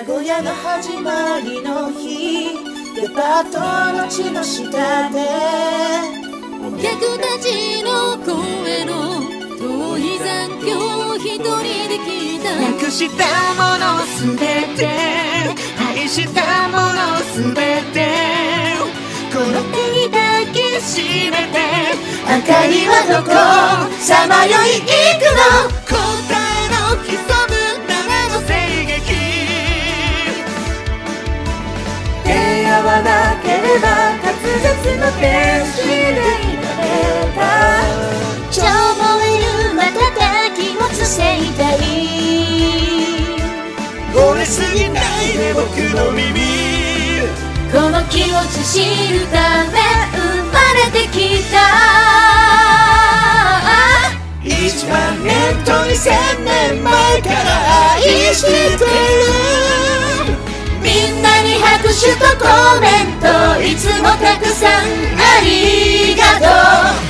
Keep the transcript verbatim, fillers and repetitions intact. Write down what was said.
古屋の始まりの日、デパートの地の下でお客たちの声の遠い残響を一人で聞いた。 なくしたものすべて、愛したものすべて、この手に抱きしめて、 明かりはどこさまよい行くの。 答えの潜む長の声劇、 出会わなければ滑舌の天使でいられた。超燃える瞬きをつせいたい。 惚れすぎないで僕の耳、 この気持ち知るため生まれてきた。 一万年と二千年前から愛してる。 みんなに拍手とコメントいつもたくさんありがとう。